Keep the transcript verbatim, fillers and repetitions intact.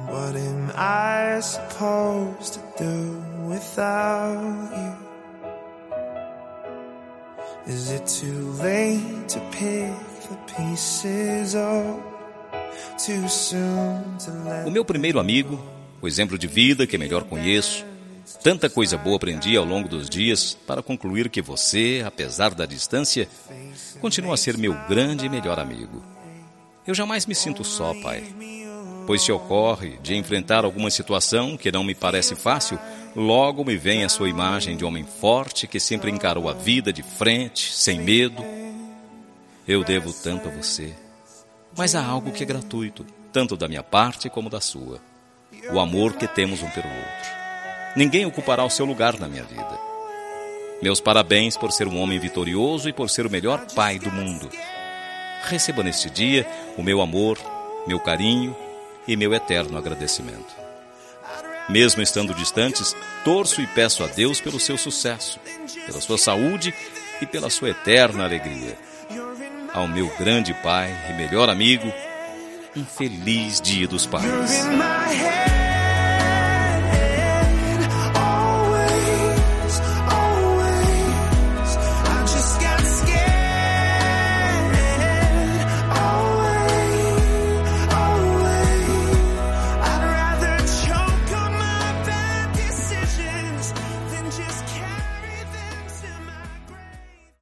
What am I supposed to do without you? Is it too late to pick the pieces up? Too soon to let... O meu primeiro amigo, o exemplo de vida que melhor conheço, tanta coisa boa aprendi ao longo dos dias para concluir que você, apesar da distância, continua a ser meu grande e melhor amigo. Eu jamais me sinto só, pai. Pois se ocorre de enfrentar alguma situação que não me parece fácil, logo me vem a sua imagem de homem forte que sempre encarou a vida de frente, sem medo. Eu devo tanto a você. Mas há algo que é gratuito, tanto da minha parte como da sua. O amor que temos um pelo outro. Ninguém ocupará o seu lugar na minha vida. Meus parabéns por ser um homem vitorioso e por ser o melhor pai do mundo. Receba neste dia o meu amor, meu carinho e meu eterno agradecimento. Mesmo estando distantes, torço e peço a Deus pelo seu sucesso, pela sua saúde e pela sua eterna alegria. Ao meu grande pai e melhor amigo, um feliz Dia dos Pais.